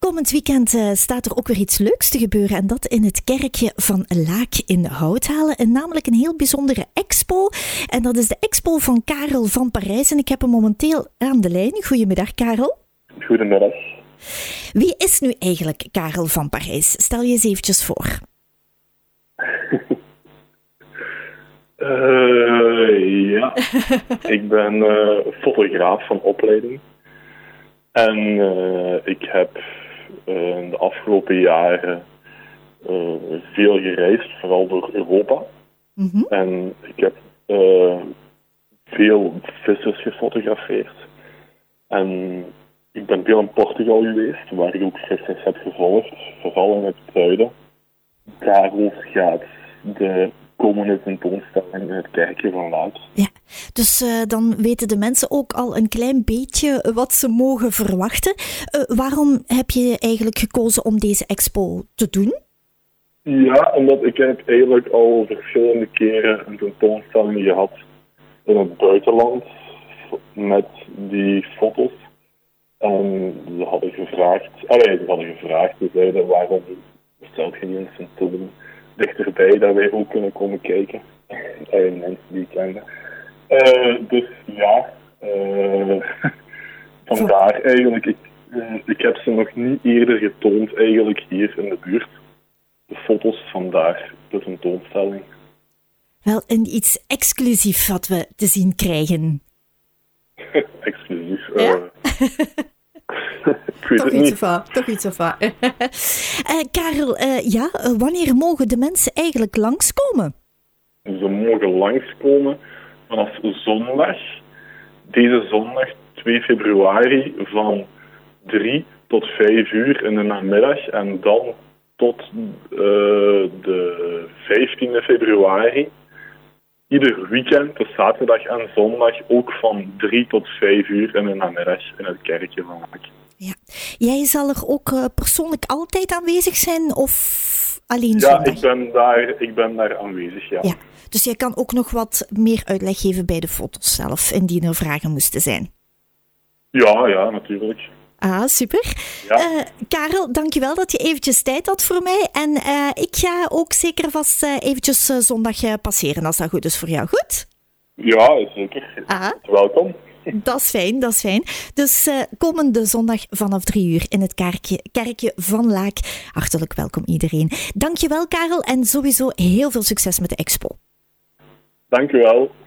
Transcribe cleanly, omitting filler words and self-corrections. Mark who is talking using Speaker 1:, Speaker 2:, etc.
Speaker 1: Komend weekend staat er ook weer iets leuks te gebeuren en dat in het kerkje van Laak in Houthalen. En namelijk een heel bijzondere expo. En dat is de expo van Karel van Parijs. En ik heb hem momenteel aan de lijn. Goedemiddag, Karel.
Speaker 2: Goedemiddag.
Speaker 1: Wie is nu eigenlijk Karel van Parijs? Stel je eens eventjes voor.
Speaker 2: Ja, ik ben fotograaf van opleiding. En ik heb de afgelopen jaren veel gereisd, vooral door Europa. Mm-hmm. En ik heb veel vissers gefotografeerd. En ik ben veel in Portugal geweest, waar ik ook vissers heb gevolgd, vooral in het zuiden. Daarover gaat de komende tentoonstelling in het kerkje van Laak.
Speaker 1: Ja, dus dan weten de mensen ook al een klein beetje wat ze mogen verwachten. Waarom heb je eigenlijk gekozen om deze expo te doen?
Speaker 2: Ja, omdat ik heb eigenlijk al verschillende keren een tentoonstelling gehad in het buitenland met die foto's. En ze hadden gevraagd, ze zeiden waarom stelt je niet een tentoon dichterbij dat wij ook kunnen komen kijken. Mensen die ik kende. Dus ja, vandaar eigenlijk. Ik heb ze nog niet eerder getoond eigenlijk hier in de buurt. De foto's, vandaar de tentoonstelling.
Speaker 1: Wel, een iets exclusief wat we te zien krijgen.
Speaker 2: Exclusief?
Speaker 1: Ja?
Speaker 2: Ik weet het niet.
Speaker 1: Toch iets of wat. Karel, wanneer mogen de mensen eigenlijk langskomen?
Speaker 2: Ze mogen langskomen vanaf zondag. Deze zondag 2 februari van 3 tot 5 uur in de namiddag. En dan tot de 15e februari. Ieder weekend, dus zaterdag en zondag, ook van 3 tot 5 uur in de namiddag in het kerkje van Laak.
Speaker 1: Ja. Jij zal er ook persoonlijk altijd aanwezig zijn of alleen
Speaker 2: zondag? Ja, ik ben daar aanwezig, ja.
Speaker 1: Dus jij kan ook nog wat meer uitleg geven bij de foto's zelf, indien er vragen moesten zijn?
Speaker 2: Ja, natuurlijk.
Speaker 1: Ah, super. Ja. Karel, dankjewel dat je eventjes tijd had voor mij. En ik ga ook zeker vast eventjes zondag passeren, als dat goed is voor jou. Goed?
Speaker 2: Ja, zeker. Welkom.
Speaker 1: Dat is fijn. Dus komende zondag vanaf 3 uur in het kerkje van Laak. Hartelijk welkom iedereen. Dankjewel, Karel. En sowieso heel veel succes met de expo.
Speaker 2: Dankjewel.